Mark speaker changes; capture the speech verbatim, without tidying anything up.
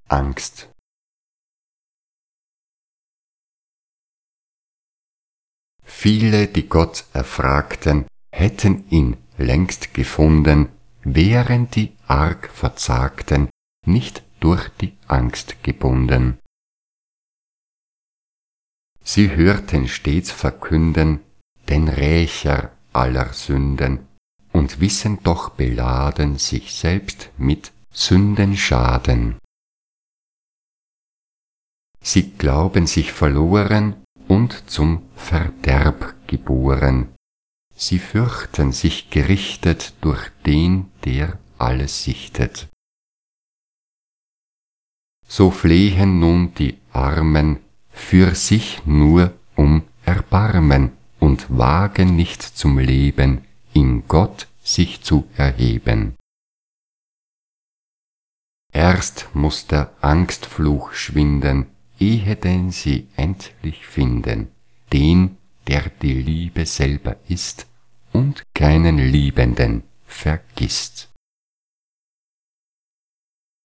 Speaker 1: Angst. Viele, die Gott erfragten, hätten ihn längst gefunden, wären die arg Verzagten nicht durch die Angst gebunden. Sie hörten stets verkünden den Rächer aller Sünden und wissen doch beladen sich selbst mit Sündenschaden. Sie glauben sich verloren und zum Verderb geboren. Sie fürchten sich gerichtet durch den, der alles sichtet. So flehen nun die Armen für sich nur um Erbarmen und wagen nicht zum Leben, in Gott sich zu erheben. Erst muß der Angstfluch schwinden, ehe denn sie endlich finden, den, der die Liebe selber ist und keinen Liebenden vergisst.